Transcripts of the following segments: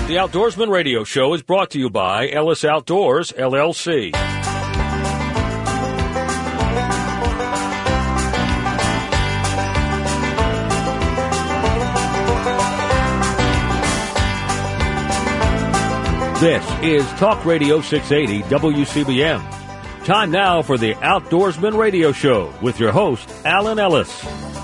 The Outdoorsman Radio Show is brought to you by Ellis Outdoors, LLC. This is Talk Radio 680 WCBM. Time now for the Outdoorsman Radio Show with your host, Alan Ellis.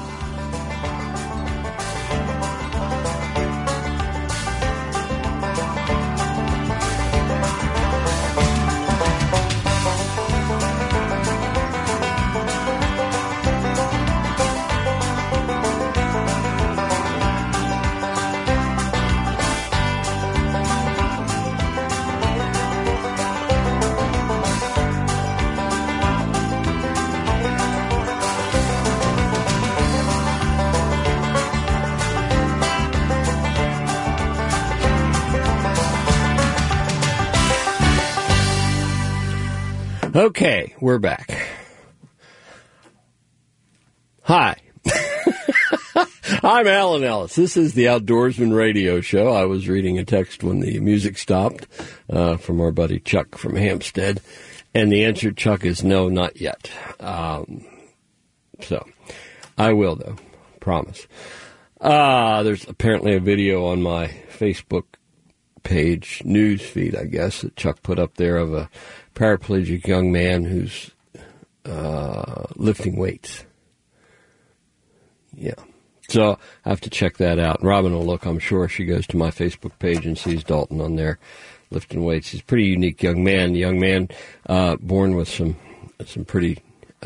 Okay, we're back. Hi. I'm Alan Ellis. This is the Outdoorsman Radio Show. I was reading a text when the music stopped from our buddy Chuck from Hampstead, and the answer, Chuck, is no, not yet. So, I will, though. Promise. There's apparently a video on my Facebook page, news feed, I guess, that Chuck put up there of a paraplegic young man who's lifting weights. Yeah. So I have to check that out. Robin will look, I'm sure. She goes to my Facebook page and sees Dalton on there lifting weights. He's a pretty unique young man. The young man born with some pretty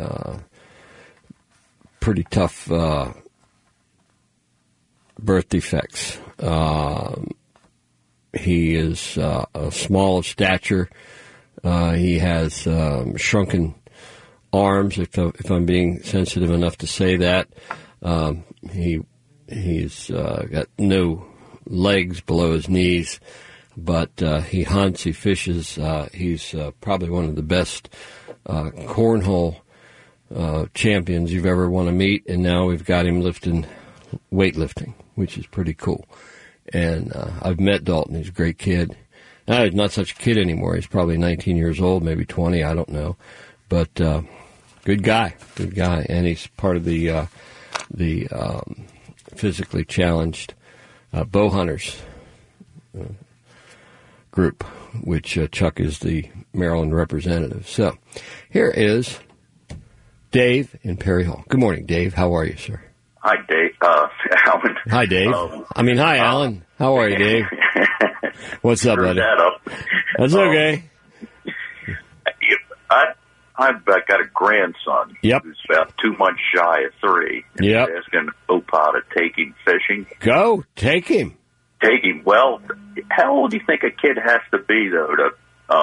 tough birth defects. He is small of stature. He has shrunken arms, if I'm being sensitive enough to say that. He's got no legs below his knees, but he hunts, he fishes. He's probably one of the best cornhole champions you've ever want to meet, and now we've got him lifting weightlifting, which is pretty cool. And I've met Dalton. He's a great kid. Now, he's not such a kid anymore. He's probably 19 years old, maybe 20, I don't know. But good guy. And he's part of the physically challenged bow hunters group, which Chuck is the Maryland representative. So here is Dave in Perry Hall. Good morning, Dave. How are you, sir? Hi, Dave. Alan. Hi, Dave. Hi, Alan. How are you, Dave? What's up, buddy? That's okay. I've got a grandson. Yep. Who's about 2 months shy of 3. And yep. He's asking Opa to take him fishing. Go. Take him. Take him. Well, how old do you think a kid has to be, though, to,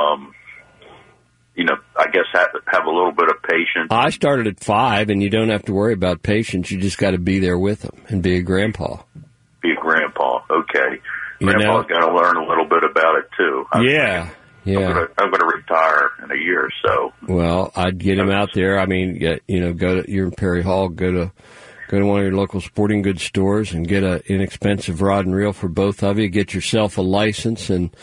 I guess have a little bit of patience? I started at 5, and you don't have to worry about patience. You just got to be there with them and be a grandpa. Be a grandpa. Okay. Grandpa's going to learn a little bit about it, too. Yeah. I'm going to retire in a year or so. Well, I'd get him out there. I mean, you're in Perry Hall, go to one of your local sporting goods stores and get an inexpensive rod and reel for both of you. Get yourself a license and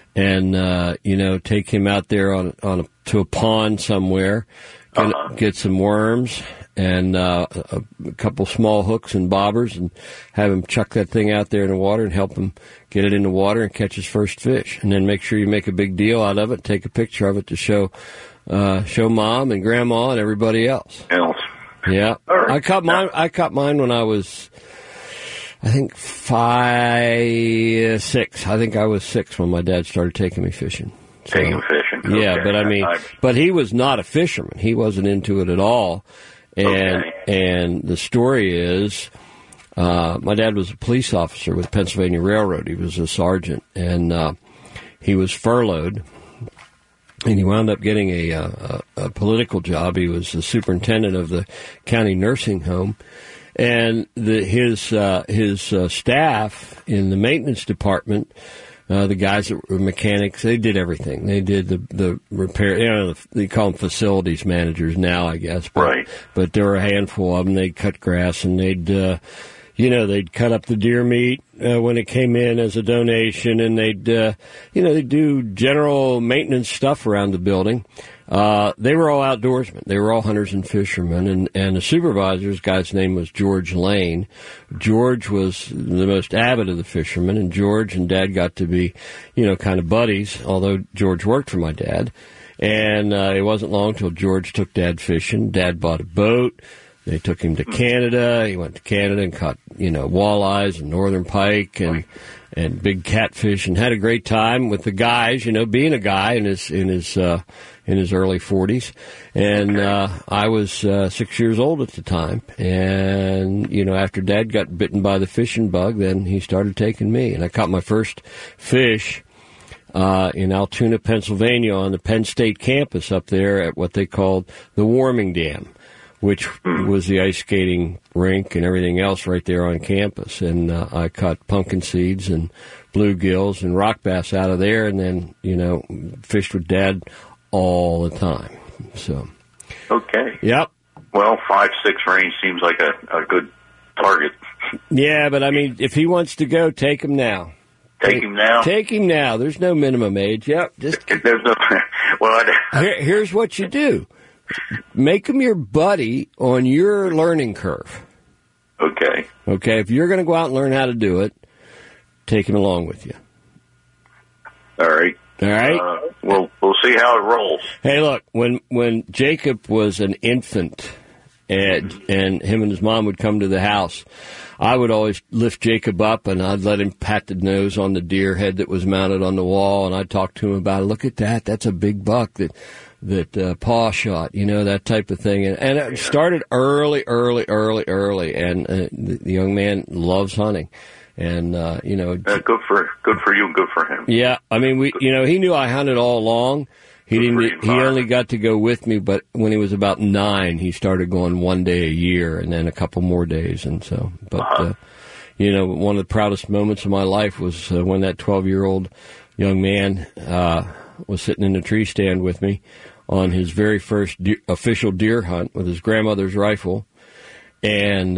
take him out there to a pond somewhere, get some worms and a couple small hooks and bobbers, and have him chuck that thing out there in the water and help him get it in the water and catch his first fish. And then make sure you make a big deal out of it, take a picture of it to show Mom and Grandma and everybody else. Yeah. Right. I caught mine when I was, I think 6. I think I was 6 when my dad started taking me fishing. Taking fishing. Okay. Yeah, but he was not a fisherman. He wasn't into it at all. And the story is, my dad was a police officer with Pennsylvania Railroad. He was a sergeant, and he was furloughed, and he wound up getting a political job. He was the superintendent of the county nursing home, and his staff in the maintenance department. The guys that were mechanics, they did everything. They did the repair. They call them facilities managers now, I guess. But, right. But there were a handful of them. They'd cut grass and they'd they'd cut up the deer meat when it came in as a donation, and they'd do general maintenance stuff around the building. They were all outdoorsmen. They were all hunters and fishermen, and the supervisor's guy's name was George Lane. George was the most avid of the fishermen, and George and Dad got to be, kind of buddies, although George worked for my dad. And it wasn't long till George took Dad fishing. Dad bought a boat. They took him to Canada. He went to Canada and caught, walleyes and northern pike and big catfish, and had a great time with the guys, being a guy in his early 40s. And I was 6 years old at the time. And, after Dad got bitten by the fishing bug, then he started taking me. And I caught my first fish in Altoona, Pennsylvania, on the Penn State campus up there at what they called the Warming Dam, which was the ice skating rink and everything else right there on campus. And I caught pumpkin seeds and bluegills and rock bass out of there, and then, fished with Dad all the time. So. Okay. Yep. Well, 5'6" range seems like a good target. Yeah, but if he wants to go, take him now. Take him now? Take him now. There's no minimum age. Yep. There's no. Well, here's what you do. Make him your buddy on your learning curve. Okay. Okay, if you're going to go out and learn how to do it, take him along with you. All right. All right? We'll see how it rolls. Hey, look, when Jacob was an infant and him and his mom would come to the house, I would always lift Jacob up, and I'd let him pat the nose on the deer head that was mounted on the wall, and I'd talk to him about it. Look at that. That's a big buck that Pa shot, that type of thing. And it started early, and the young man loves hunting. And, good for you and good for him. Yeah, he knew I hunted all along. He only got to go with me, but when he was about 9, he started going one day a year and then a couple more days. And so, but, one of the proudest moments of my life was when that 12-year-old young man, was sitting in a tree stand with me on his very first official deer hunt with his grandmother's rifle. And,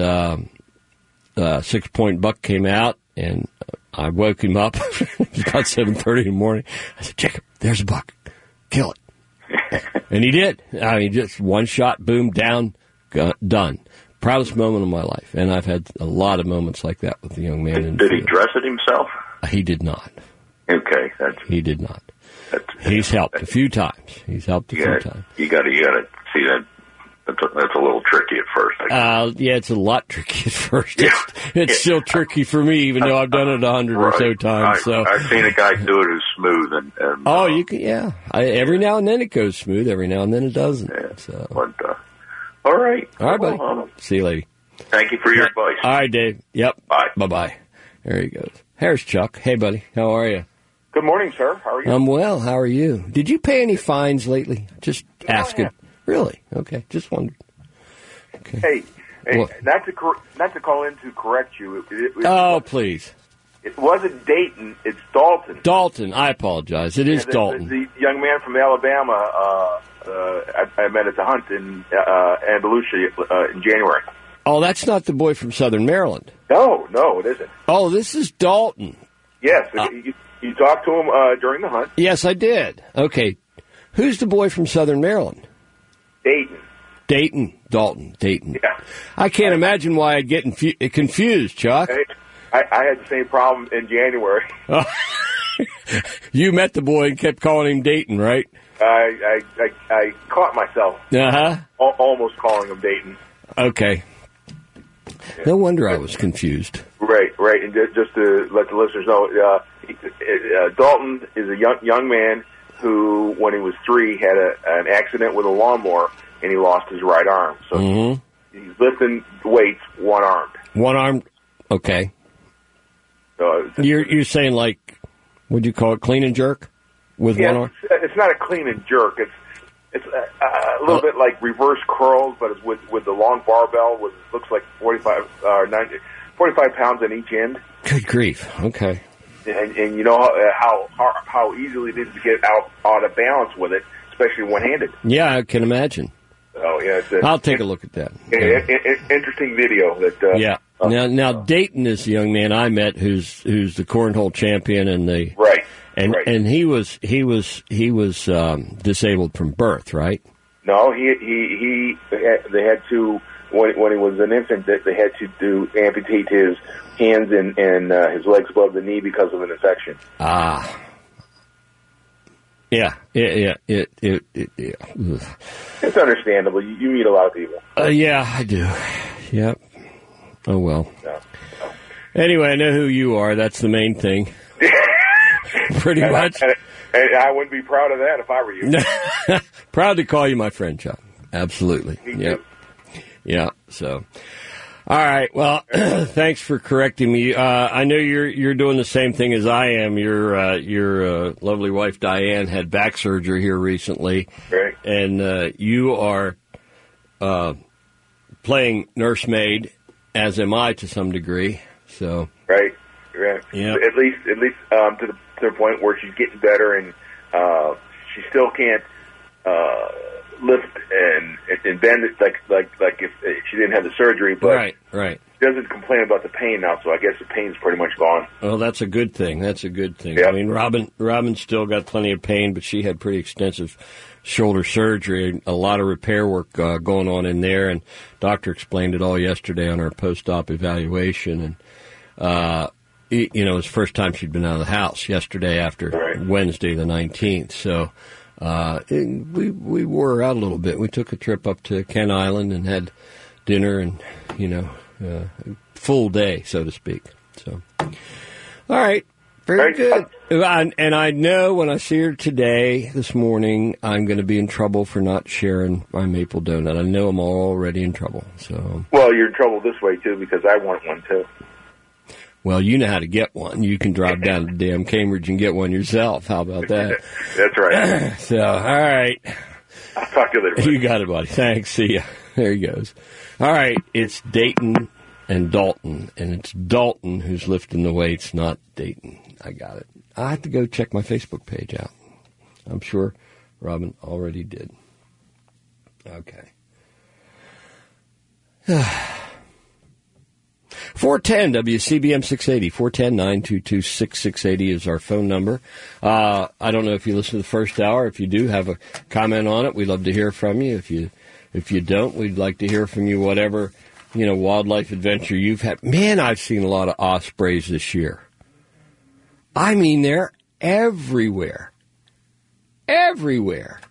6-point buck came out, and I woke him up. It was about 7:30 in the morning. I said, Jacob, there's a buck. Kill it. And he did. Just one shot, boom, down, done. Proudest moment of my life. And I've had a lot of moments like that with the young man. Did he dress it himself? He did not. Okay. He did not. He's helped a few times. Few times. You got to see that. That's a little tricky at first. Yeah, it's a lot tricky at first. It's still tricky for me, even though I've done it 100 or so times. So I've seen a guy do it who's smooth, and you can, yeah. Every now and then it goes smooth. Every now and then it doesn't. Yeah. So. But, all right, buddy. See you, lady. Thank you for your advice. All right, Dave. Yep. Bye. Bye. There he goes. Here's Chuck. Hey, buddy. How are you? Good morning, sir. How are you? I'm well. How are you? Did you pay any fines lately? Just asking. Really? Okay. Just wondered. Okay. Hey, not to call in to correct you. Please. It wasn't Dayton. It's Dalton. Dalton. I apologize. It is Dalton. The young man from Alabama I met at the hunt in Andalusia in January. Oh, that's not the boy from Southern Maryland. No, it isn't. Oh, this is Dalton. Yes. You talked to him during the hunt. Yes, I did. Okay. Who's the boy from Southern Maryland? Dayton. Dalton. Yeah. I can't imagine why I'd get confused, Chuck. I had the same problem in January. You met the boy and kept calling him Dayton, right? I caught myself almost calling him Dayton. Okay. Yeah. No wonder I was confused. Right. And just to let the listeners know, Dalton is a young man who, when he was 3, had an accident with a lawnmower, and he lost his right arm. So he's lifting weights one-armed. One-armed? Okay. So you're saying, like, what'd you call it, clean and jerk with one arm? It's not a clean and jerk. It's a little bit like reverse curls, but it's with the long barbell, with looks like 45 pounds on each end. Good grief. Okay. And you know how easily it is to get out of balance with it, especially one-handed. Yeah, I can imagine. Oh yeah, I'll take a look at that. Interesting video that Now Dayton is the young man I met who's the cornhole champion and and he was disabled from birth, right? No, they had to when he was an infant they had to amputate his hands and his legs above the knee because of an infection. Ah. Yeah. It's understandable. You meet a lot of people. Yeah, I do. Yep. Oh, well. No. Anyway, I know who you are. That's the main thing. Pretty much. And I wouldn't be proud of that if I were you. Proud to call you my friend, Chuck. Absolutely. Me too. Yeah. So, all right. Well, thanks for correcting me. I know you're doing the same thing as I am. Your lovely wife Diane had back surgery here recently, right? And you are playing nursemaid, as am I to some degree. So right. Yeah. At least to the point where she's getting better, and she still can't lift and bend it like if she didn't have the surgery. But right. She doesn't complain about the pain now, so I guess the pain's pretty much gone. Well, that's a good thing. Yep. I mean, Robin still got plenty of pain, but she had pretty extensive shoulder surgery, a lot of repair work going on in there, and doctor explained it all yesterday on our post-op evaluation. And it was the first time she'd been out of the house yesterday after Wednesday the 19th. So we wore her out a little bit. We took a trip up to Kent Island and had dinner and, full day, so to speak. So, all right. Very good. And I know when I see her this morning, I'm going to be in trouble for not sharing my maple donut. I know I'm already in trouble. So. Well, you're in trouble this way, too, because I want one, too. Well, you know how to get one. You can drive down to damn Cambridge and get one yourself. How about that? That's right. So, all right. I'll talk to you later, buddy. You got it, buddy. Thanks. See ya. There he goes. All right. It's Dayton and Dalton, and it's Dalton who's lifting the weights, not Dayton. I got it. I have to go check my Facebook page out. I'm sure Robin already did. Okay. 410 WCBM 680, 410-922-6680 is our phone number. I don't know if you listen to the first hour. If you do, have a comment on it. We'd love to hear from you. If you don't, we'd like to hear from you whatever, wildlife adventure you've had. Man, I've seen a lot of ospreys this year. I mean, they're everywhere. Everywhere.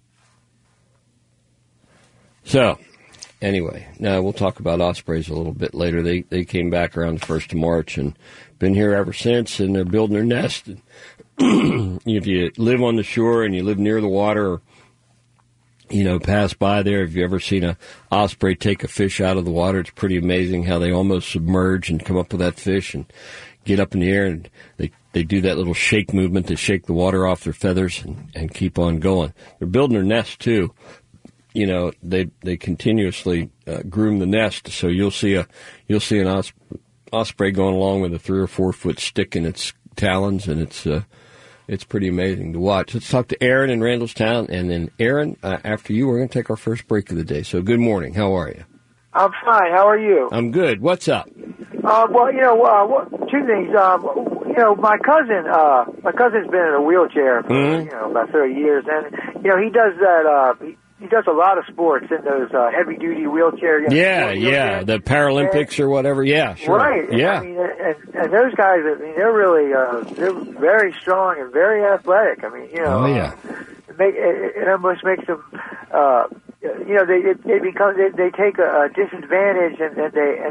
So, anyway, now we'll talk about ospreys a little bit later. They came back around the 1st of March and been here ever since, and they're building their nest. And if you live on the shore and you live near the water or, pass by there, have you ever seen a osprey take a fish out of the water? It's pretty amazing how they almost submerge and come up with that fish and get up in the air, and they do that little shake movement to shake the water off their feathers and keep on going. They're building their nest, too. They continuously groom the nest, so you'll see an osprey going along with a 3 or 4 foot stick in its talons, and it's pretty amazing to watch. Let's talk to Aaron in Randallstown, and then Aaron, after you, we're going to take our first break of the day. So good morning. How are you? I'm fine. How are you? I'm good. What's up? Two things. My cousin's been in a wheelchair for about 30 years, and he does that. He does a lot of sports in those heavy-duty wheelchair. The Paralympics or whatever. Yeah, sure. Right. Yeah. And those guys, they're really they're very strong and very athletic. Oh yeah. It almost makes them. They take a disadvantage and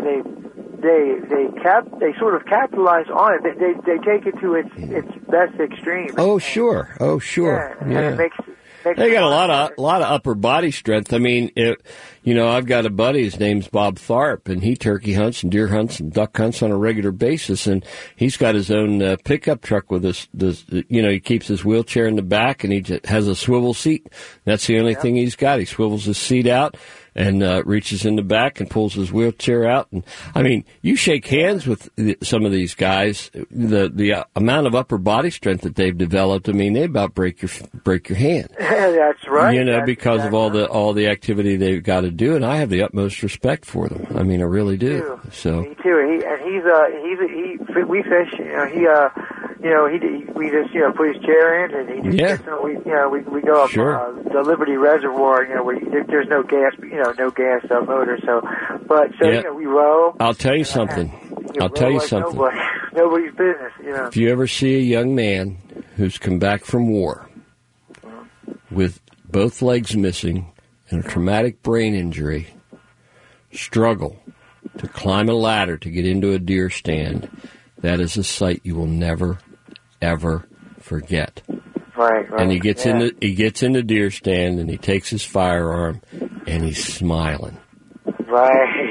they sort of capitalize on it. They take it to its best extreme. Oh sure. Yeah. And it makes they got a lot of upper body strength. I've got a buddy. His name's Bob Tharp, and he turkey hunts and deer hunts and duck hunts on a regular basis. And he's got his own pickup truck with he keeps his wheelchair in the back, and he has a swivel seat. That's the only thing he's got. He swivels his seat out, and reaches in the back and pulls his wheelchair out. And I mean, you shake hands with some of these guys, the amount of upper body strength that they've developed. I mean, they about break your hand. That's right. You know, because of all the activity they've got to do, and I have the utmost respect for them. I mean, I really do. So me too. We fish. We just put his chair in, and he just we go up the Liberty Reservoir. Where there's no gas, no gas motor. We row. I'll tell you something. Nobody's business. If you ever see a young man who's come back from war with both legs missing and a traumatic brain injury, struggle to climb a ladder to get into a deer stand, that is a sight you will never, ever forget. Right. And he gets in the deer stand and he takes his firearm and he's smiling. Right.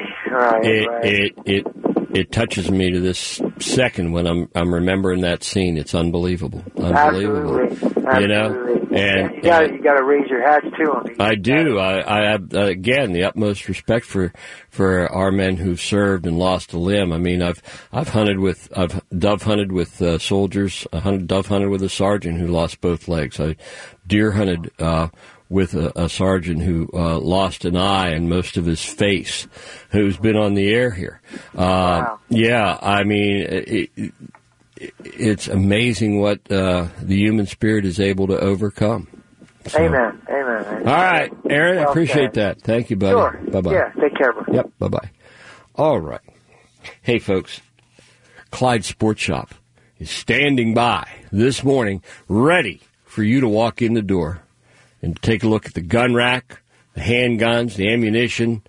It touches me to this second when I'm remembering that scene. It's unbelievable. Unbelievable. Absolutely. And you got to raise your hats to him. I do. I have again the utmost respect for our men who've served and lost a limb. I mean, I've dove hunted with soldiers. Dove hunted with a sergeant who lost both legs. I deer hunted with a sergeant who lost an eye and most of his face, who's been on the air here. Wow. Yeah, I mean, it's amazing what the human spirit is able to overcome. So. Amen. All right, Aaron, I appreciate that. Thank you, buddy. Sure. Bye-bye. Yeah, take care, bro. Yep, bye-bye. All right. Hey, folks, Clyde Sports Shop is standing by this morning, ready for you to walk in the door and take a look at the gun rack, the handguns, the ammunition.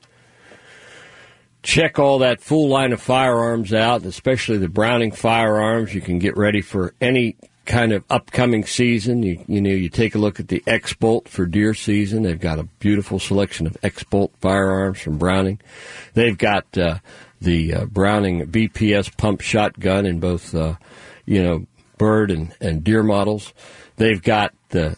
Check all that full line of firearms out, especially the Browning firearms. You can get ready for any kind of upcoming season. You take a look at the X-Bolt for deer season. They've got a beautiful selection of X-Bolt firearms from Browning. They've got the Browning BPS pump shotgun in both, bird and deer models. They've got the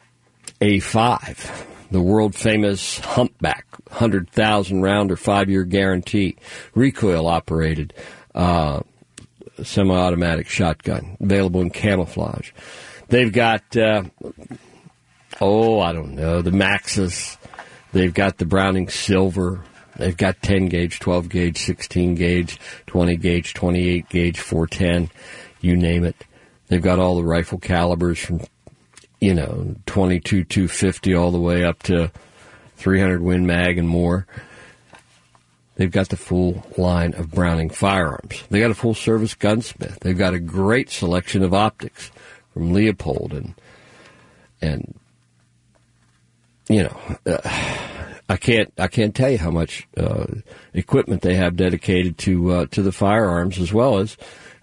A5, the world-famous Humpback, 100,000 round or 5-year guarantee, recoil-operated semi-automatic shotgun, available in camouflage. They've got, the Maxus. They've got the Browning Silver. They've got 10-gauge, 12-gauge, 16-gauge, 20-gauge, 28-gauge, 410, you name it. They've got all the rifle calibers from 22 250 all the way up to 300 Win Mag and more. They've got the full line of Browning firearms. They got a full-service gunsmith. They've got a great selection of optics from Leopold and I can't tell you how much equipment they have dedicated to the firearms as well as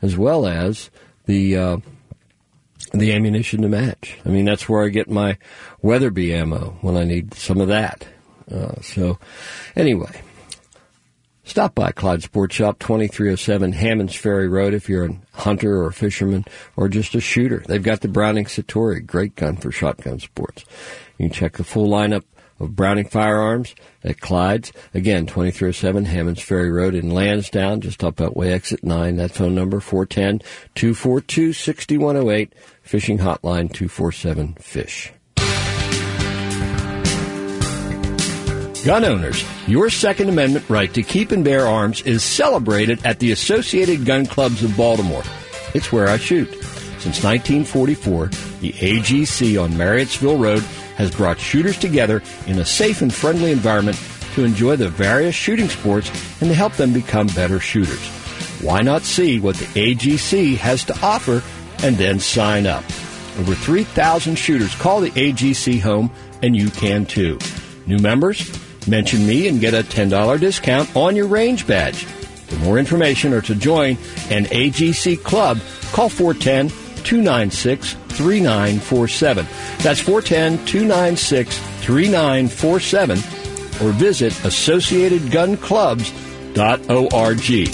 the ammunition to match. I mean, that's where I get my Weatherby ammo when I need some of that. So, anyway, stop by Clyde Sports Shop, 2307 Hammonds Ferry Road if you're a hunter or a fisherman or just a shooter. They've got the Browning Satori, great gun for shotgun sports. You can check the full lineup of Browning firearms at Clyde's. Again, 2307 Hammonds Ferry Road in Lansdowne, just up Beltway Exit 9. That phone number, 410-242-6108. Fishing hotline, 247-FISH. Gun owners, your Second Amendment right to keep and bear arms is celebrated at the Associated Gun Clubs of Baltimore. It's where I shoot. Since 1944, the AGC on Marriottsville Road has brought shooters together in a safe and friendly environment to enjoy the various shooting sports and to help them become better shooters. Why not see what the AGC has to offer and then sign up? Over 3,000 shooters call the AGC home, and you can too. New members? Mention me and get a $10 discount on your range badge. For more information or to join an AGC club, call 410-296-3947. That's 410-296-3947 or visit AssociatedGunClubs.org.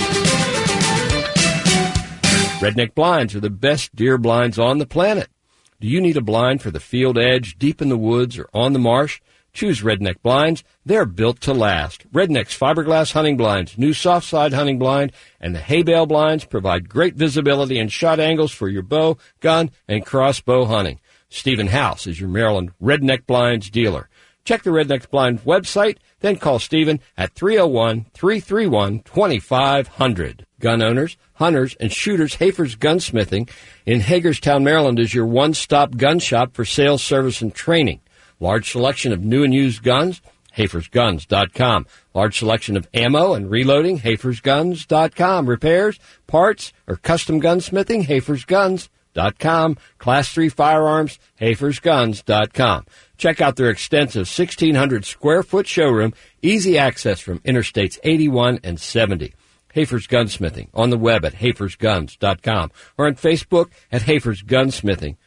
Redneck Blinds are the best deer blinds on the planet. Do you need a blind for the field edge, deep in the woods, or on the marsh? Choose Redneck Blinds. They're built to last. Redneck's fiberglass hunting blinds, new soft side hunting blind, and the hay bale blinds provide great visibility and shot angles for your bow, gun, and crossbow hunting. Stephen House is your Maryland Redneck Blinds dealer. Check the Redneck Blinds website, then call Stephen at 301-331-2500. Gun owners, hunters, and shooters, Hafer's Gunsmithing in Hagerstown, Maryland is your one-stop gun shop for sales, service, and training. Large selection of new and used guns, HafersGuns.com. Large selection of ammo and reloading, HafersGuns.com. Repairs, parts, or custom gunsmithing, HafersGuns.com. Class 3 firearms, HafersGuns.com. Check out their extensive 1,600 square foot showroom, easy access from Interstates 81 and 70. Hafer's Gunsmithing on the web at HafersGuns.com or on Facebook at Hafer's Gunsmithing,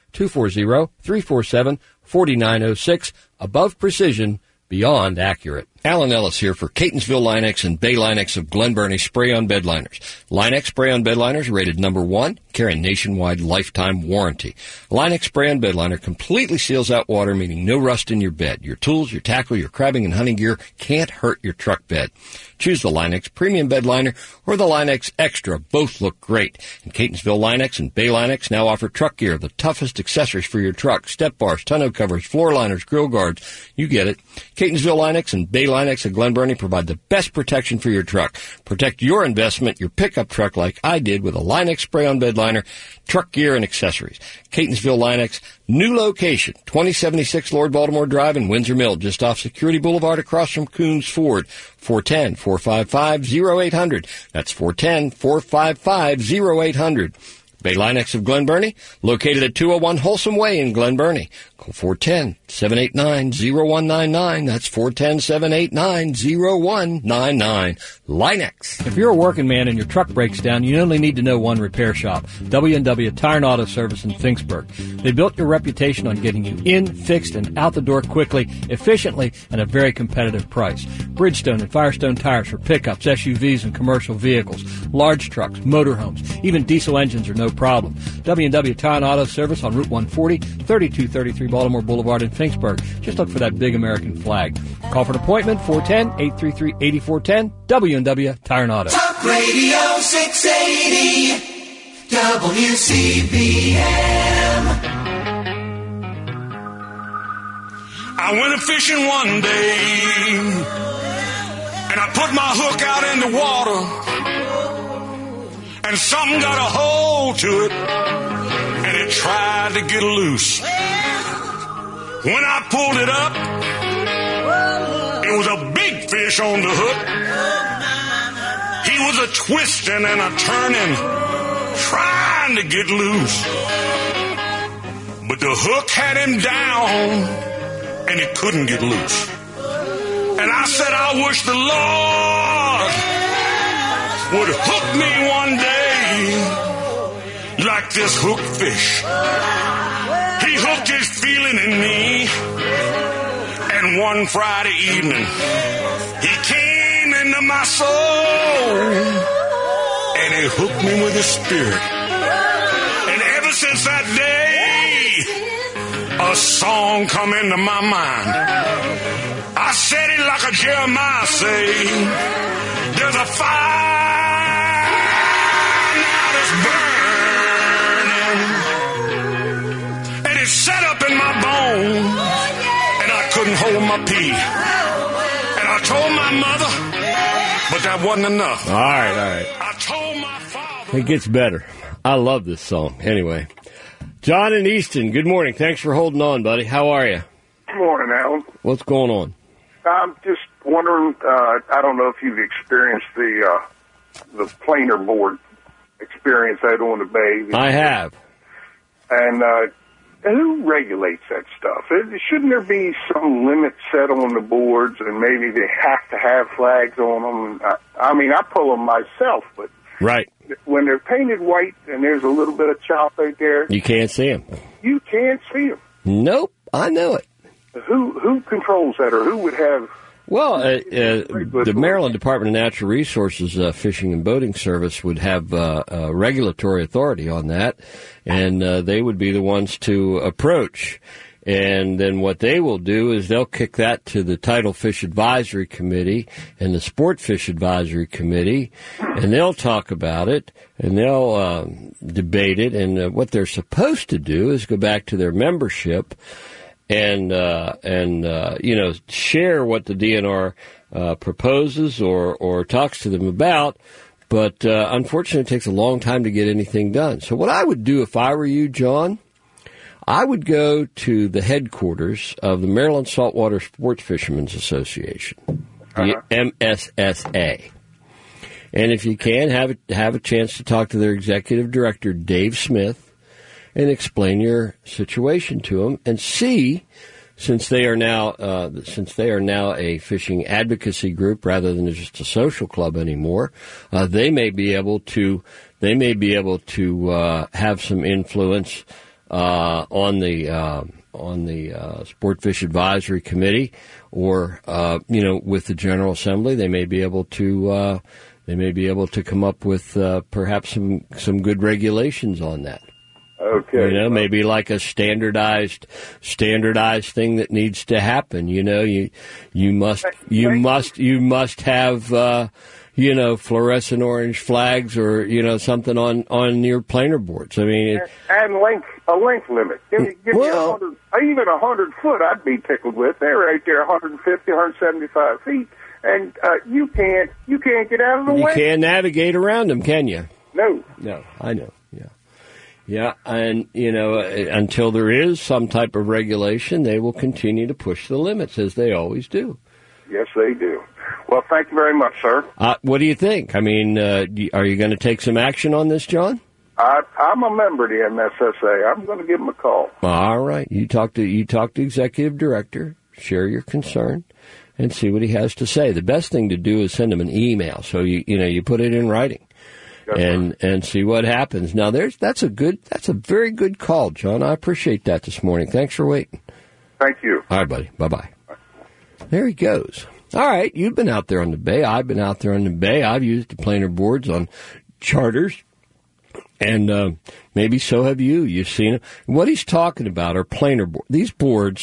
240-347-4906. Above precision, beyond accurate. Alan Ellis here for Catonsville Linex and Bay Linex of Glen Burnie Spray-On Bed Liners. Linex Spray-On Bed Liners rated number 1, carry a nationwide lifetime warranty. Linex Spray-On Bed Liner completely seals out water, meaning no rust in your bed. Your tools, your tackle, your crabbing and hunting gear can't hurt your truck bed. Choose the Linex Premium Bed Liner or the Linex Extra. Both look great. And Catonsville Linex and Bay Linex now offer truck gear, the toughest accessories for your truck. Step bars, tonneau covers, floor liners, grill guards. You get it. Catonsville Linex and Bay Linex of Glen Burnie provide the best protection for your truck. Protect your investment, your pickup truck, like I did with a Linex Spray-On Bed Liner, truck gear, and accessories. Catonsville Linex, new location, 2076 Lord Baltimore Drive in Windsor Mill, just off Security Boulevard across from Coons Ford. 410-455-0800. That's 410-455-0800. Bay Linex of Glen Burnie, located at 201 Wholesome Way in Glen Burnie. Call 410-789-0199. That's 410-789-0199. Linex. If you're a working man and your truck breaks down, you only need to know one repair shop, W&W Tire and Auto Service in Finksburg. They built your reputation on getting you in, fixed, and out the door quickly, efficiently, and at a very competitive price. Bridgestone and Firestone tires for pickups, SUVs, and commercial vehicles, large trucks, motorhomes, even diesel engines are no problem. W&W Tire and Auto Service on Route 140, 3233 Baltimore Boulevard in Finksburg. Just look for that big American flag. Call for an appointment, 410-833-8410, W&W Tire and Auto. Talk Radio 680, WCBM. I went a-fishing one day, and I put my hook out in the water, and something got a hold to it, and it tried to get loose. When I pulled it up, it was a big fish on the hook. He was a twisting and a turning, trying to get loose. But the hook had him down, and he couldn't get loose. And I said, I wish the Lord would hook me one day like this hook fish. He hooked his feeling in me, and one Friday evening, he came into my soul, and he hooked me with his spirit. And ever since that day, a song come into my mind. I said it like a Jeremiah say, there's a fire now that's burning, and it's set up in my bones, and I couldn't hold my pee. And I told my mother, but that wasn't enough. All right. I told my father. It gets better. I love this song. Anyway, John in Easton, good morning. Thanks for holding on, buddy. How are you? Good morning, Alan. What's going on? I'm just wondering, I don't know if you've experienced the planer board experience out on the bay. I have. And who regulates that stuff? Shouldn't there be some limit set on the boards, and maybe they have to have flags on them? I mean, I pull them myself, but right when they're painted white and there's a little bit of chop out there, you can't see them. You can't see them. Nope, I know it. Who controls that, or who would have? Well, the Maryland Department of Natural Resources Fishing and Boating Service would have regulatory authority on that, and they would be the ones to approach. And then what they will do is they'll kick that to the Tidal Fish Advisory Committee and the Sport Fish Advisory Committee, and they'll talk about it, and they'll debate it. And what they're supposed to do is go back to their membership and share what the DNR proposes or talks to them about. But unfortunately, it takes a long time to get anything done. So what I would do if I were you, John, I would go to the headquarters of the Maryland Saltwater Sports Fishermen's Association, the MSSA. And if you can, have a chance to talk to their executive director, Dave Smith, and explain your situation to him and see, since they are now a fishing advocacy group rather than just a social club anymore, they may be able to have some influence on the Sport Fish Advisory Committee, or with the General Assembly. They may be able to come up with perhaps some good regulations on that. Okay. Maybe like a standardized thing that needs to happen. You must have fluorescent orange flags or something on your planer boards. I mean, and a length limit. Give me 100, even 100 foot. I'd be tickled with. They're right there, 150, 175 feet, and you can't get out of the way. You can't navigate around them, can you? No, I know. Yeah, and, until there is some type of regulation, they will continue to push the limits, as they always do. Yes, they do. Well, thank you very much, sir. What do you think? I mean, are you going to take some action on this, John? I'm a member of the MSSA. I'm going to give them a call. All right. You talk to executive director, share your concern, and see what he has to say. The best thing to do is send him an email, so you put it in writing. And see what happens. Now that's a very good call, John. I appreciate that this morning. Thanks for waiting. Thank you. All right, buddy. Bye-bye. There he goes. All right, you've been out there on the bay. I've been out there on the bay. I've used the planer boards on charters, and maybe so have you. You've seen it. What he's talking about are planer boards. These boards,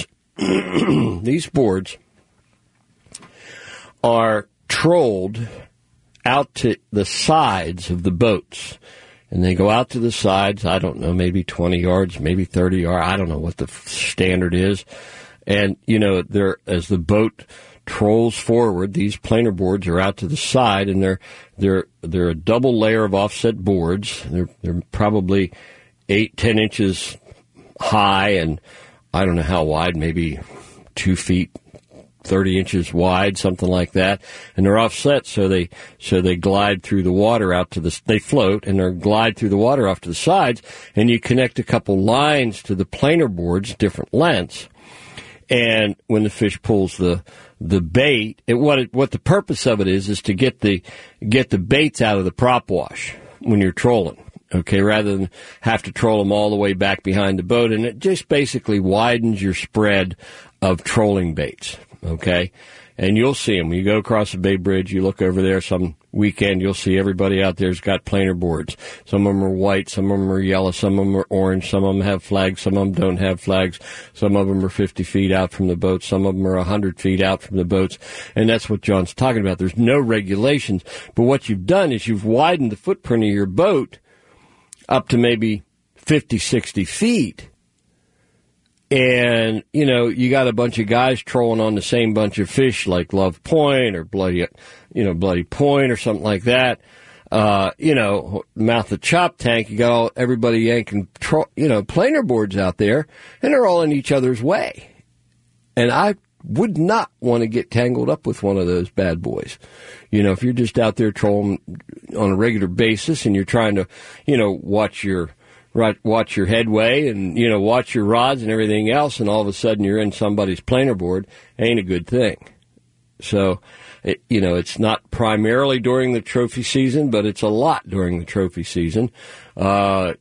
are trolled out to the sides of the boats. And they go out to the sides, I don't know, maybe 20 yards, maybe 30 yards. I don't know what the standard is. And, as the boat trolls forward, these planer boards are out to the side, and they're a double layer of offset boards. They're probably 8-10 inches high, and I don't know how wide, maybe 2 feet, 30 inches wide, something like that, and they're offset, so they glide through the water out to they float and they glide through the water off to the sides, and you connect a couple lines to the planer boards, different lengths, and when the fish pulls the bait, what the purpose of it is to get the baits out of the prop wash when you're trolling. Okay, rather than have to troll them all the way back behind the boat, and it just basically widens your spread of trolling baits. Okay, and you'll see them. You go across the Bay Bridge, you look over there some weekend, you'll see everybody out there's got planer boards. Some of them are white, some of them are yellow, some of them are orange, some of them have flags, some of them don't have flags, some of them are 50 feet out from the boats, some of them are 100 feet out from the boats, and that's what John's talking about. There's no regulations, but what you've done is you've widened the footprint of your boat up to maybe 50, 60 feet. And, you got a bunch of guys trolling on the same bunch of fish like Love Point or Bloody Point or something like that. Mouth of Chop Tank, you got everybody yanking, planer boards out there, and they're all in each other's way. And I would not want to get tangled up with one of those bad boys. If you're just out there trolling on a regular basis and you're trying to, watch your headway and, watch your rods and everything else, and all of a sudden you're in somebody's planer board, ain't a good thing. So, it's not primarily during the trophy season, but it's a lot during the trophy season. And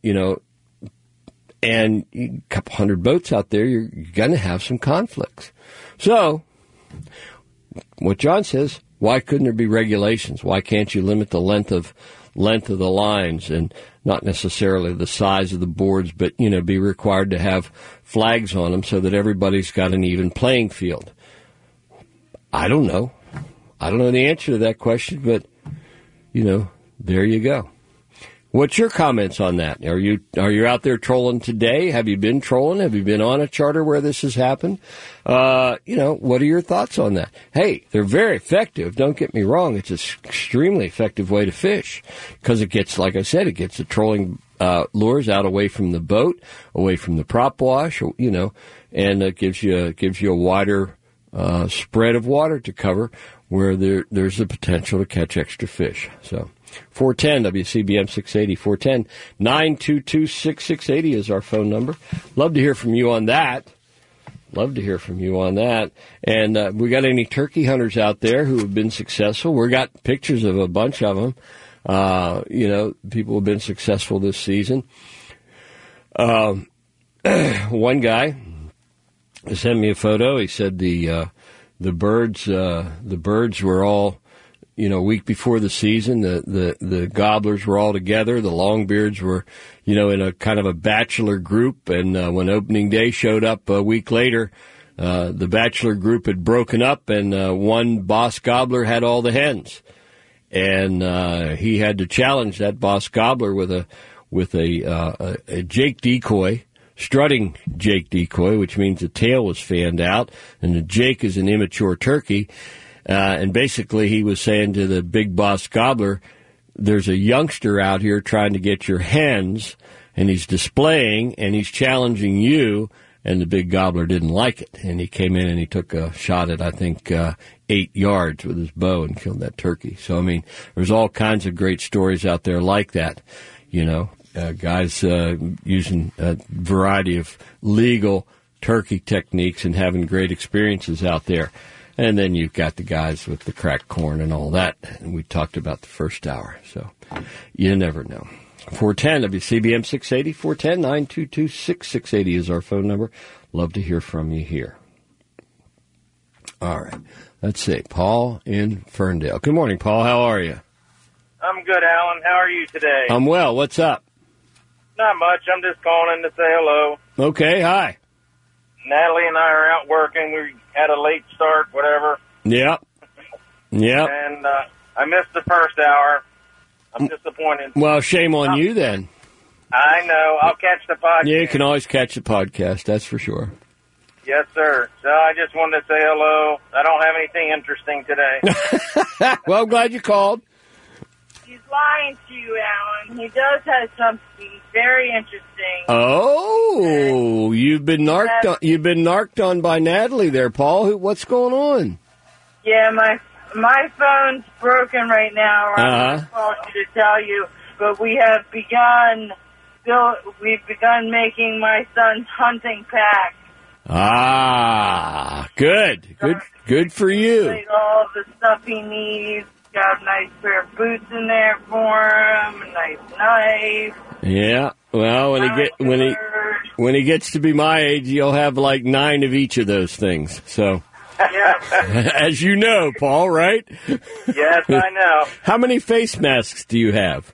a couple hundred boats out there, you're going to have some conflicts. So, what John says, why couldn't there be regulations? Why can't you limit the length of the lines, and not necessarily the size of the boards, but, be required to have flags on them so that everybody's got an even playing field? I don't know. I don't know the answer to that question, but, there you go. What's your comments on that? Are you out there trolling today? Have you been trolling? Have you been on a charter where this has happened? What are your thoughts on that? Hey, they're very effective. Don't get me wrong. It's an extremely effective way to fish because it gets, like I said, it gets the trolling lures out away from the boat, away from the prop wash, and it gives you a wider spread of water to cover where there's the potential to catch extra fish. So 410 WCBM 680, 410-922-6680 is our phone number. Love to hear from you on that. And we got any turkey hunters out there who have been successful? We got pictures of a bunch of them. People have been successful this season. One guy sent me a photo. He said the birds were all, a week before the season. The gobblers were all together. The longbeards were, in a kind of a bachelor group. And when opening day showed up a week later, the bachelor group had broken up, and one boss gobbler had all the hens. And he had to challenge that boss gobbler with a Jake decoy. Strutting Jake decoy, which means the tail was fanned out, and the Jake is an immature turkey. And basically he was saying to the big boss gobbler, there's a youngster out here trying to get your hens, and he's displaying, and he's challenging you, and the big gobbler didn't like it. And he came in and he took a shot at, 8 yards with his bow and killed that turkey. So, there's all kinds of great stories out there like that, guys using a variety of legal turkey techniques and having great experiences out there. And then you've got the guys with the cracked corn and all that. And we talked about the first hour. So you never know. 410 WCBM 680, 410-922-6680 is our phone number. Love to hear from you here. All right. Let's see. Paul in Ferndale. Good morning, Paul. How are you? I'm good, Alan. How are you today? I'm well. What's up? Not much. I'm just calling in to say hello. Okay, hi. Natalie and I are out working. We had a late start, whatever. Yep. And I missed the first hour. I'm disappointed. Well, shame on you then. I know. I'll catch the podcast. Yeah, you can always catch the podcast, that's for sure. Yes, sir. So I just wanted to say hello. I don't have anything interesting today. Well, I'm glad you called. He's lying to you, Alan. He does have something very interesting. Oh, you've been narked on by Natalie there, Paul. What's going on? Yeah, my phone's broken right now. I called you to tell you, but we've begun making my son's hunting pack. Ah, good for you. Like all the stuff he needs. Got a nice pair of boots in there for him, a nice knife. Yeah, well, when he gets to be my age, he'll have like 9 of each of those things. So, as you know, Paul, right? Yes, I know. How many face masks do you have?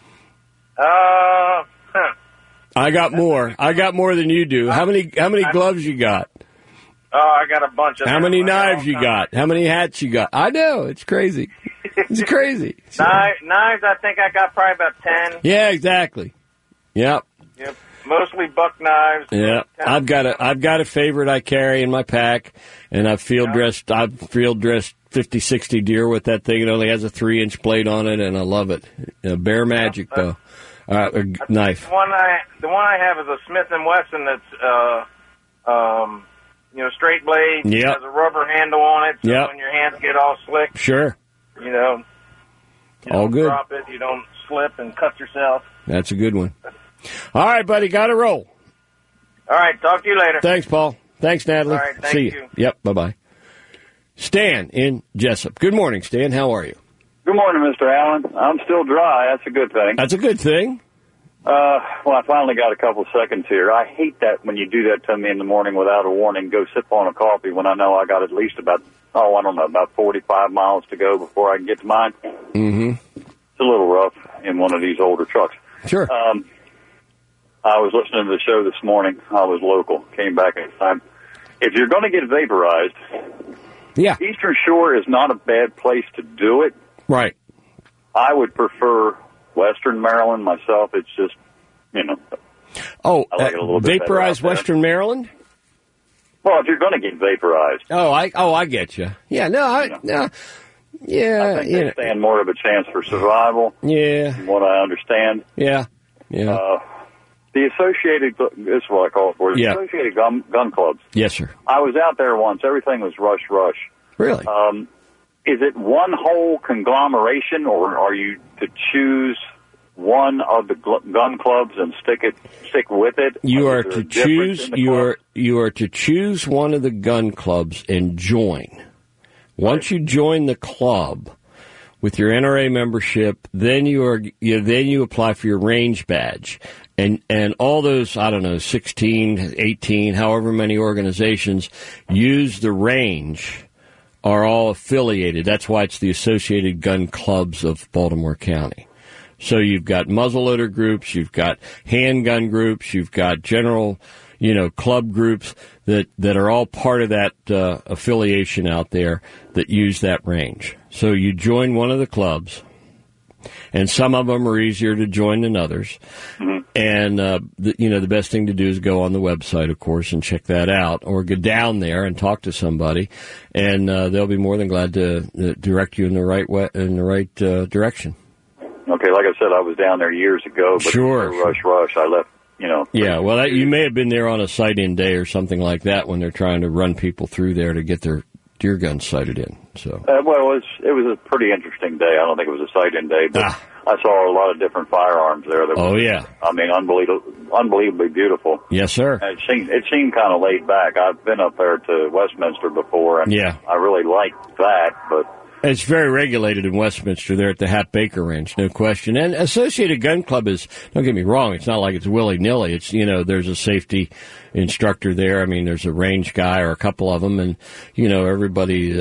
I got more. I got more than you do. How many gloves you got? Oh, I got a bunch of them. How many knives you got? How many hats you got? I know, it's crazy. It's crazy. Knives, I think I got probably about 10. Yeah, exactly. Yep. Mostly buck knives. Yeah. I've got a favorite I carry in my pack, and I've field dressed 50, 60 deer with that thing. It only has a 3-inch blade on it, and I love it. Bear Magic, though. Knife. The one I have is a Smith & Wesson that's, straight blade. Yep. Has a rubber handle on it, so when your hands get all slick. Sure. You all don't good. Drop it, you don't slip and cut yourself. That's a good one. All right, buddy, got to roll. All right, talk to you later. Thanks, Paul. Thanks, Natalie. All right, See you. Yep, bye-bye. Stan in Jessup. Good morning, Stan. How are you? Good morning, Mr. Allen. I'm still dry. That's a good thing. That's a good thing. Well, I finally got a couple seconds here. I hate that when you do that to me in the morning without a warning. Go sip on a coffee when I know I got at least about 45 miles to go before I can get to mine. Mm-hmm. It's a little rough in one of these older trucks. Sure. I was listening to the show this morning. I was local. Came back in time. If you're going to get vaporized, Eastern Shore is not a bad place to do it. Right. I would prefer Western Maryland myself. It's just, Oh, I like it a little bit vaporized Western Maryland? Well, if you're going to get vaporized. I get you. Yeah, no. Yeah, I think they stand more of a chance for survival. Yeah. From what I understand. Yeah. The Associated, this is what I call it for, the Associated gun clubs. Yes, sir. I was out there once. Everything was rush. Really? Is it one whole conglomeration, or are you to choose one of the gun clubs and stick with it? You are to choose. You are to choose one of the gun clubs and join. Once you join the club with your NRA membership, then you apply for your range badge. And all those, 16, 18, however many organizations use the range are all affiliated. That's why it's the Associated Gun Clubs of Baltimore County. So you've got muzzleloader groups, you've got handgun groups, you've got general, club groups that are all part of that affiliation out there that use that range. So you join one of the clubs, and some of them are easier to join than others. Mm-hmm. And, the best thing to do is go on the website, of course, and check that out, or go down there and talk to somebody, and they'll be more than glad to direct you in the right direction. Okay, like I said, I was down there years ago, but sure. Rush. I left, Yeah, well, you may have been there on a sight-in day or something like that when they're trying to run people through there to get their deer guns sighted in. So, it was a pretty interesting day. I don't think it was a sight-in day, but I saw a lot of different firearms there. Unbelievably beautiful. Yes, sir. And it seemed kind of laid back. I've been up there to Westminster before, and I really liked that, but. It's very regulated in Westminster there at the Hap Baker Ranch, no question. And Associated Gun Club is, don't get me wrong, it's not like it's willy-nilly. It's, there's a safety instructor there. I mean, there's a range guy or a couple of them, and, everybody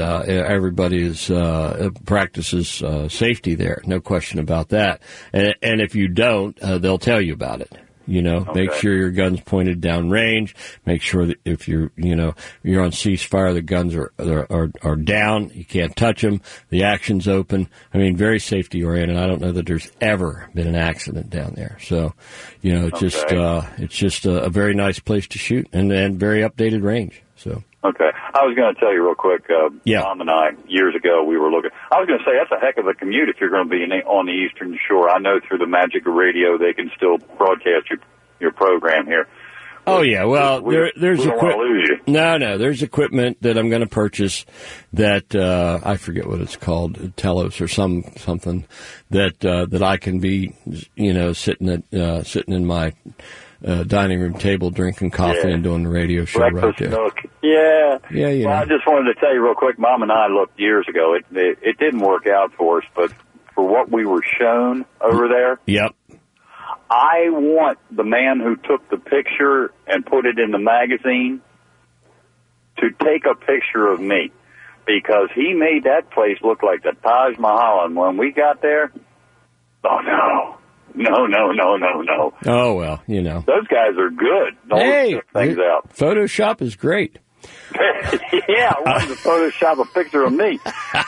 practices safety there, no question about that. And if you don't, they'll tell you about it. Make sure your gun's pointed down range. Make sure that if you're on ceasefire, the guns are down. You can't touch them. The action's open. I mean, very safety oriented. I don't know that there's ever been an accident down there. So, it's just a very nice place to shoot and very updated range. So. Okay. I was going to tell you real quick, Tom and I, years ago, we were looking. I was going to say, that's a heck of a commute if you're going to be on the Eastern Shore. I know through the magic of radio they can still broadcast your program here. Oh, yeah. Well, there's equipment. No, there's equipment that I'm going to purchase that, I forget what it's called, Telos or something that I can be, sitting in my dining room table drinking coffee and doing the radio show breakfast right there. Nook. Yeah. Yeah, Well, I just wanted to tell you real quick, Mom and I looked years ago. It didn't work out for us, but for what we were shown over there. Yep. I want the man who took the picture and put it in the magazine to take a picture of me, because he made that place look like the Taj Mahal. And when we got there, oh, no. No. Oh, well, Those guys are good. Don't things out. Photoshop is great. Yeah, I wanted to Photoshop a picture of me.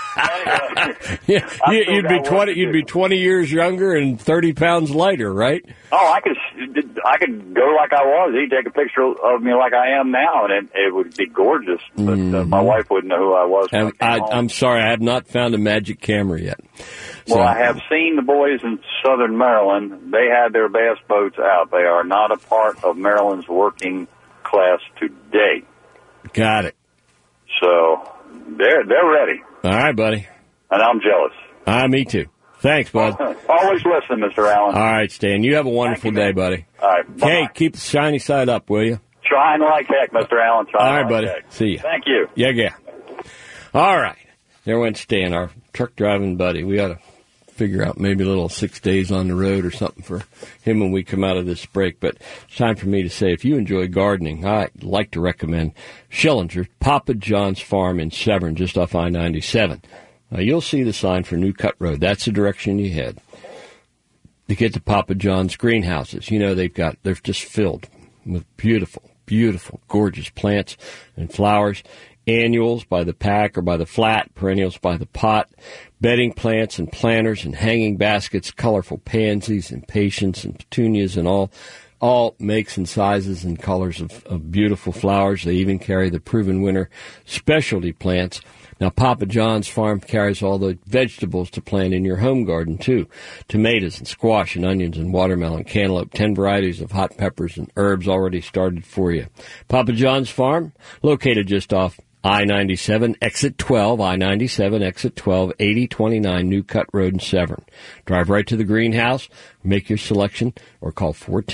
You'd be 20 years younger and 30 pounds lighter, right? Oh, I could go like I was. He'd take a picture of me like I am now, and it would be gorgeous. But my wife wouldn't know who I was. I'm sorry, I have not found a magic camera yet. Well, I have seen the boys in Southern Maryland. They had their bass boats out. They are not a part of Maryland's working class today. Got it. So they're ready. All right, buddy. And I'm jealous. Me too. Thanks, bud. Always listen, Mr. Allen. All right, Stan. You have a wonderful day, buddy. All right. Bye-bye. Hey, keep the shiny side up, will you? Trying like heck, Mr. Allen. All right, buddy. Heck. See you. Thank you. Yeah. All right. There went Stan, our truck driving buddy. We ought to figure out maybe a little 6 days on the road or something for him when we come out of this break. But it's time for me to say, if you enjoy gardening, I'd like to recommend Schillinger's Papa John's Farm in Severn, just off I-97. Now, you'll see the sign for New Cut Road. That's the direction you head to get to Papa John's greenhouses. You know, they're just filled with beautiful, beautiful, gorgeous plants and flowers. Annuals by the pack or by the flat, perennials by the pot, bedding plants and planters and hanging baskets, colorful pansies and patience and petunias and all makes and sizes and colors of beautiful flowers. They even carry the proven winner specialty plants. Now, Papa John's Farm carries all the vegetables to plant in your home garden, too. Tomatoes and squash and onions and watermelon, cantaloupe, 10 varieties of hot peppers and herbs already started for you. Papa John's Farm, located just off I-97, exit 12, I-97, exit 12, 8029 New Cut Road in Severn. Drive right to the greenhouse, make your selection, or call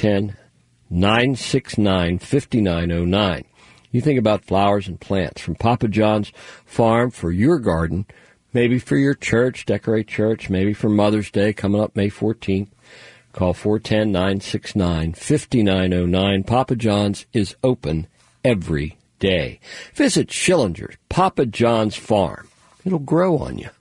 410-969-5909. You think about flowers and plants from Papa John's Farm for your garden, maybe for your church, decorate church, maybe for Mother's Day coming up May 14th. Call 410-969-5909. Papa John's is open every day. Visit Schillinger's Papa John's Farm. It'll grow on you.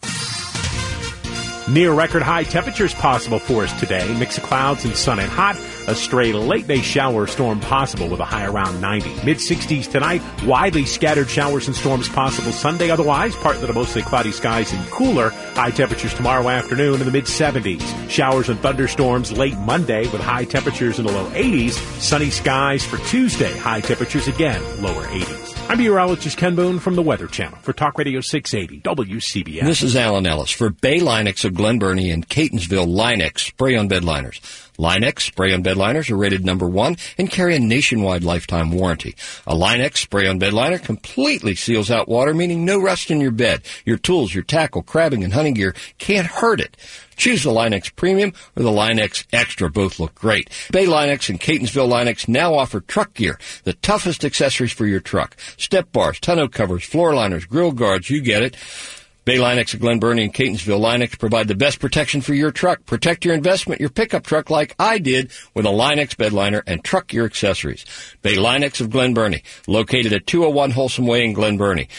Near record high temperatures possible for us today. Mix of clouds and sun and hot. A stray late-day shower storm possible with a high around 90. Mid-60s tonight. Widely scattered showers and storms possible Sunday. Otherwise, partly to mostly cloudy skies and cooler. High temperatures tomorrow afternoon in the mid-70s. Showers and thunderstorms late Monday with high temperatures in the low 80s. Sunny skies for Tuesday. High temperatures again, lower 80s. I'm meteorologist Ken Boone from the Weather Channel for Talk Radio 680 WCBS. This is Alan Ellis for Bay Linex of Glen Burnie and Catonsville. Linex spray-on bed liners. Linex spray-on bed liners are rated number 1 and carry a nationwide lifetime warranty. A Linex spray-on bed liner completely seals out water, meaning no rust in your bed. Your tools, your tackle, crabbing, and hunting gear can't hurt it. Choose the Linex Premium or the Linex Extra. Both look great. Bay Linex and Catonsville Linex now offer truck gear, the toughest accessories for your truck. Step bars, tonneau covers, floor liners, grill guards, you get it. Bay Linex of Glen Burnie and Catonsville Linex provide the best protection for your truck. Protect your investment, your pickup truck like I did with a Linex bed liner and truck gear accessories. Bay Linex of Glen Burnie, located at 201 Wholesome Way in Glen Burnie.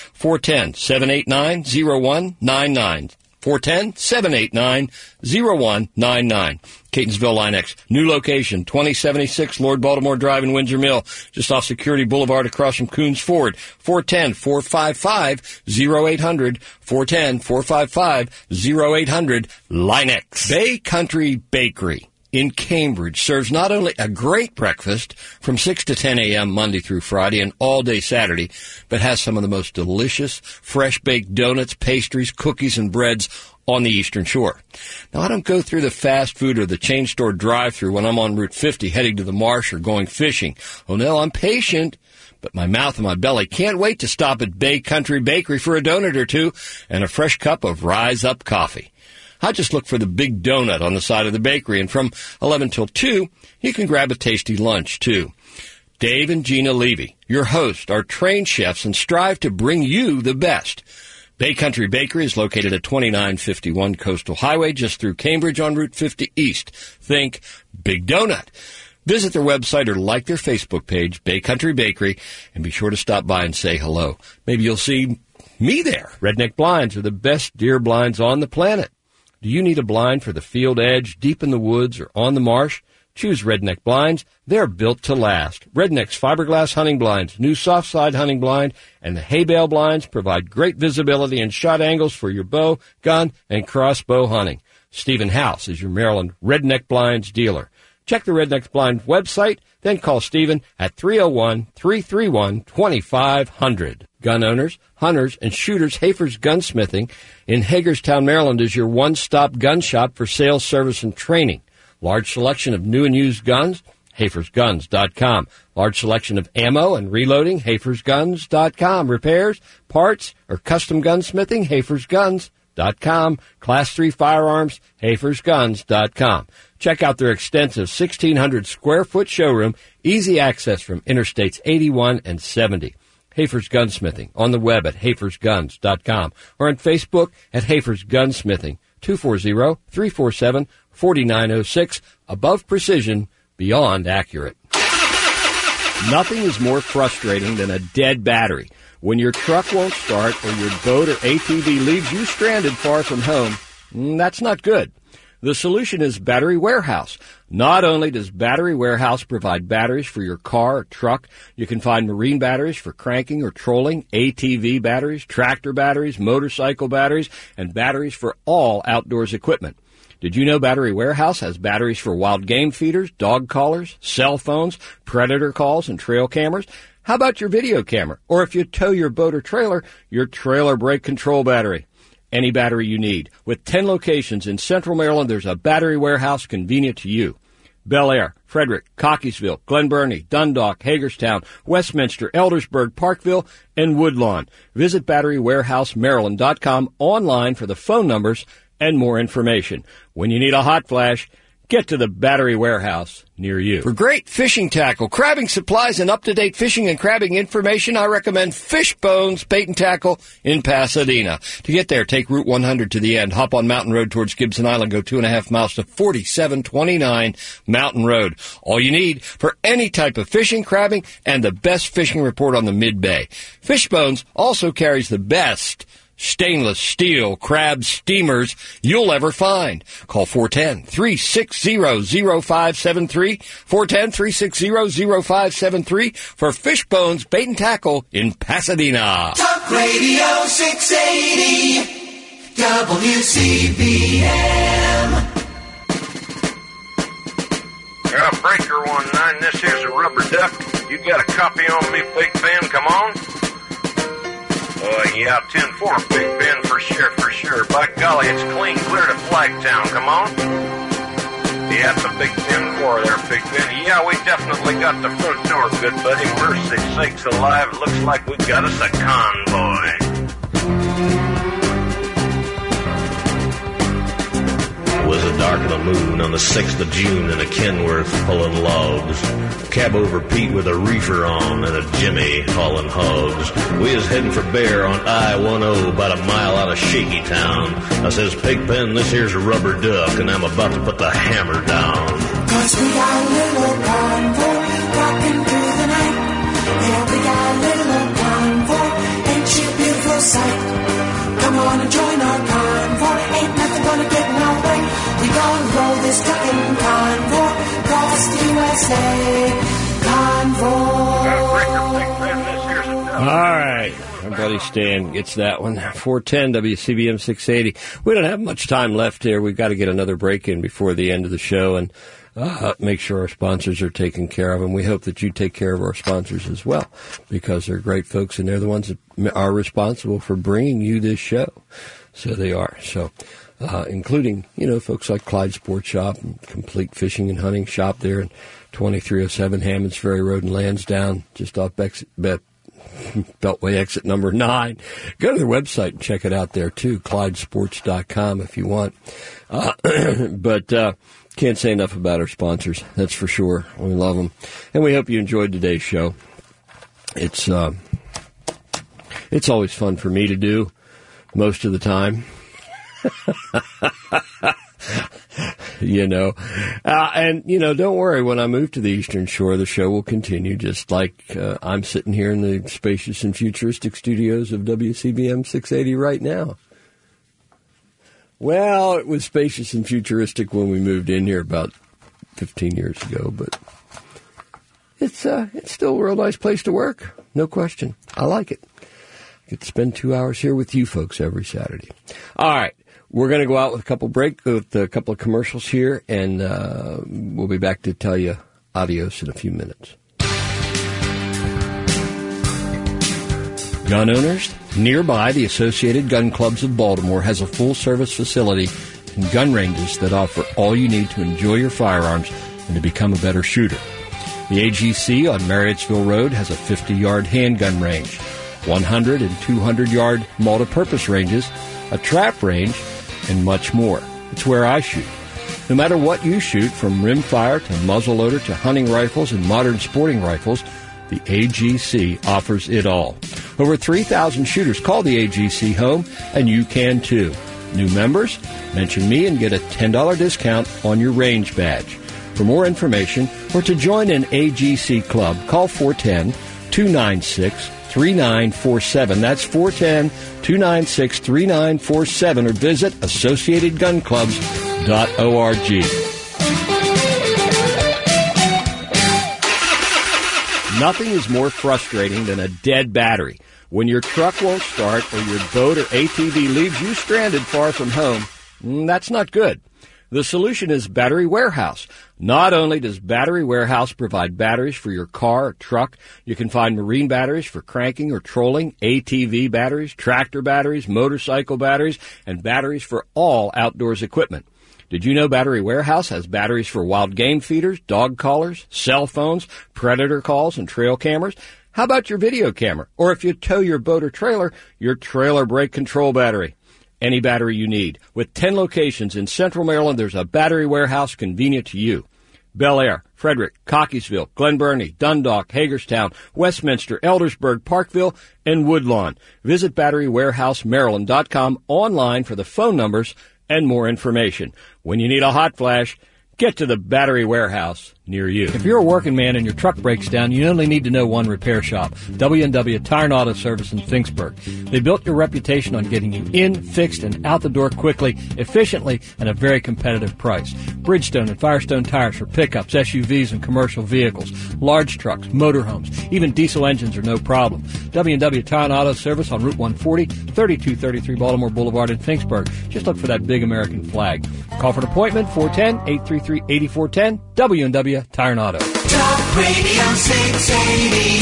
410-789-0199. 410-789-0199. Catonsville Linex. New location, 2076 Lord Baltimore Drive in Windsor Mill, just off Security Boulevard across from Coons Ford. 410-455-0800. 410-455-0800. Linex. Bay Country Bakery in Cambridge serves not only a great breakfast from 6 to 10 a.m. Monday through Friday and all day Saturday, but has some of the most delicious fresh-baked donuts, pastries, cookies, and breads on the Eastern Shore. Now, I don't go through the fast food or the chain store drive-thru when I'm on Route 50 heading to the marsh or going fishing. Oh, no, I'm patient, but my mouth and my belly can't wait to stop at Bay Country Bakery for a donut or two and a fresh cup of Rise Up coffee. I just look for the big donut on the side of the bakery, and from 11 till 2, you can grab a tasty lunch, too. Dave and Gina Levy, your hosts, are trained chefs and strive to bring you the best. Bay Country Bakery is located at 2951 Coastal Highway, just through Cambridge on Route 50 East. Think Big Donut. Visit their website or like their Facebook page, Bay Country Bakery, and be sure to stop by and say hello. Maybe you'll see me there. Redneck blinds are the best deer blinds on the planet. Do you need a blind for the field edge, deep in the woods, or on the marsh? Choose Redneck blinds. They're built to last. Redneck's fiberglass hunting blinds, new soft side hunting blind, and the hay bale blinds provide great visibility and shot angles for your bow, gun, and crossbow hunting. Stephen House is your Maryland Redneck blinds dealer. Check the Redneck Blind website, then call Stephen at 301-331-2500. Gun owners, hunters, and shooters, Hafer's Gunsmithing in Hagerstown, Maryland is your one-stop gun shop for sales, service, and training. Large selection of new and used guns, HafersGuns.com. Large selection of ammo and reloading, HafersGuns.com. Repairs, parts, or custom gunsmithing, HafersGuns.com. Class 3 firearms, HafersGuns.com. Check out their extensive 1,600-square-foot showroom, easy access from Interstates 81 and 70. Hafer's Gunsmithing on the web at HafersGuns.com or on Facebook at Hafer's Gunsmithing. 240-347-4906. Above precision, beyond accurate. Nothing is more frustrating than a dead battery. When your truck won't start or your boat or ATV leaves you stranded far from home, that's not good. The solution is Battery Warehouse. Not only does Battery Warehouse provide batteries for your car or truck, you can find marine batteries for cranking or trolling, ATV batteries, tractor batteries, motorcycle batteries, and batteries for all outdoors equipment. Did you know Battery Warehouse has batteries for wild game feeders, dog collars, cell phones, predator calls, and trail cameras? How about your video camera? Or if you tow your boat or trailer, your trailer brake control battery. Any battery you need. With 10 locations in Central Maryland, there's a Battery Warehouse convenient to you. Bel Air, Frederick, Cockeysville, Glen Burnie, Dundalk, Hagerstown, Westminster, Eldersburg, Parkville, and Woodlawn. Visit BatteryWarehouseMaryland.com online for the phone numbers and more information. When you need a hot flash, get to the Battery Warehouse near you. For great fishing tackle, crabbing supplies, and up-to-date fishing and crabbing information, I recommend Fishbones Bait and Tackle in Pasadena. To get there, take Route 100 to the end, hop on Mountain Road towards Gibson Island, go 2.5 miles to 4729 Mountain Road. All you need for any type of fishing, crabbing, and the best fishing report on the Mid-Bay. Fishbones also carries the best stainless steel crab steamers you'll ever find. Call 410-360-0573, 410-360-0573 for Fishbones Bait and Tackle in Pasadena. Talk Radio 680 WCBM. Breaker 19, this here's a rubber duck. You got a copy on me, Big Ben? Come on. Yeah, 10-4, Big Ben, for sure, for sure. By golly, it's clean clear to Flagtown. Come on. Yeah, it's a big 10-4 there, Big Ben. Yeah, we definitely got the front door, good buddy. We're 6 sakes alive. Looks like we got us a convoy. Was a dark of the moon on the 6th of June in a Kenworth pulling logs. Cab over Pete with a reefer on and a Jimmy hauling hogs. We is heading for Bear on I-10 about a mile out of Shaky Town. I says, Pigpen, this here's a rubber duck and I'm about to put the hammer down. 'Cause we got a little convoy rocking through the night. Yeah, we got a little convoy, ain't she a beautiful sight? Come on and join our convoy, ain't nothing gonna get in our way. We gonna roll this trucking convoy across the USA. Convoy. All right. Our buddy Stan gets that one. 410 WCBM 680. We don't have much time left here. We've got to get another break in before the end of the show and make sure our sponsors are taken care of. And we hope that you take care of our sponsors as well, because they're great folks and they're the ones that are responsible for bringing you this show. So they are. So, including, folks like Clyde Sports Shop and Complete Fishing and Hunting Shop there in 2307 Hammonds Ferry Road in Lansdowne, just off Beltway exit number 9. Go to their website and check it out there too, ClydeSports.com if you want. But can't say enough about our sponsors, that's for sure. We love them. And we hope you enjoyed today's show. It's always fun for me to do most of the time. And don't worry, when I move to the Eastern Shore, the show will continue just like I'm sitting here in the spacious and futuristic studios of WCBM 680 right now. Well, it was spacious and futuristic when we moved in here about 15 years ago, but it's still a real nice place to work. No question. I like it. I get to spend 2 hours here with you folks every Saturday. All right. We're going to go out with a couple of commercials here, and we'll be back to tell you adios in a few minutes. Gun owners, nearby, the Associated Gun Clubs of Baltimore has a full-service facility and gun ranges that offer all you need to enjoy your firearms and to become a better shooter. The AGC on Marriottsville Road has a 50-yard handgun range, 100 and 200-yard multi-purpose ranges, a trap range, and much more. It's where I shoot. No matter what you shoot, from rimfire to muzzleloader to hunting rifles and modern sporting rifles, the AGC offers it all. Over 3,000 shooters call the AGC home, and you can too. New members? Mention me and get a $10 discount on your range badge. For more information or to join an AGC club, call 410-296-3947. That's 410-296-3947 or visit AssociatedGunClubs.org. Nothing is more frustrating than a dead battery. When your truck won't start or your boat or ATV leaves you stranded far from home, that's not good. The solution is Battery Warehouse. Not only does Battery Warehouse provide batteries for your car or truck, you can find marine batteries for cranking or trolling, ATV batteries, tractor batteries, motorcycle batteries, and batteries for all outdoors equipment. Did you know Battery Warehouse has batteries for wild game feeders, dog collars, cell phones, predator calls, and trail cameras? How about your video camera? Or if you tow your boat or trailer, your trailer brake control battery. Any battery you need. With 10 locations in Central Maryland, there's a Battery Warehouse convenient to you. Bel Air, Frederick, Cockeysville, Glen Burnie, Dundalk, Hagerstown, Westminster, Eldersburg, Parkville, and Woodlawn. Visit BatteryWarehouseMaryland.com online for the phone numbers and more information. When you need a hot flash, get to the Battery Warehouse near you. If you're a working man and your truck breaks down, you only need to know one repair shop, W&W Tire and Auto Service in Finksburg. They built your reputation on getting you in, fixed, and out the door quickly, efficiently, and a very competitive price. Bridgestone and Firestone tires for pickups, SUVs, and commercial vehicles, large trucks, motorhomes, even diesel engines are no problem. W&W Tire and Auto Service on Route 140, 3233 Baltimore Boulevard in Finksburg. Just look for that big American flag. Call for an appointment, 410-833-8410, W&W Tire and Auto. Talk Radio 680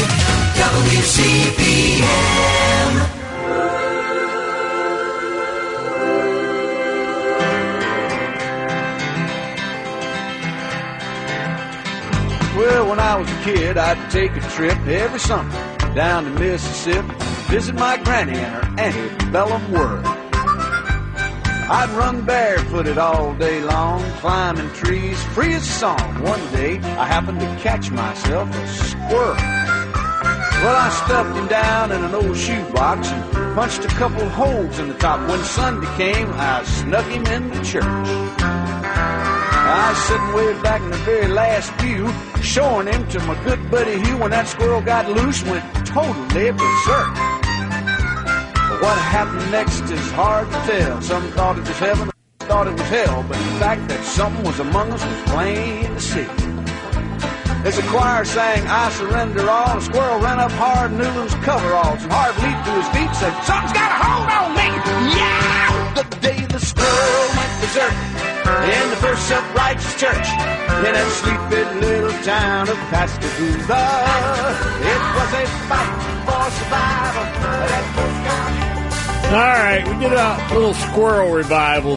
WCBM. Well, when I was a kid, I'd take a trip every summer down to Mississippi, visit my granny and her antebellum world. I'd run barefooted all day long, climbing trees, free as a song. One day, I happened to catch myself a squirrel. Well, I stuffed him down in an old shoebox and punched a couple holes in the top. When Sunday came, I snuck him into church. I was sitting way back in the very last pew, showing him to my good buddy Hugh when that squirrel got loose, went totally berserk. What happened next is hard to tell. Some thought it was heaven, thought it was hell, but the fact that something was among us was plain to see. As the choir sang, I surrender all, the squirrel ran up hard in Newland's coveralls, and Harv leaped to his feet, said, something's got a hold on me! Yeah! The day the squirrel went berserk in the First Self-Righteous Church in that sleepy little town of Pascagoula. It was a fight for survival. All right, we did a little squirrel revival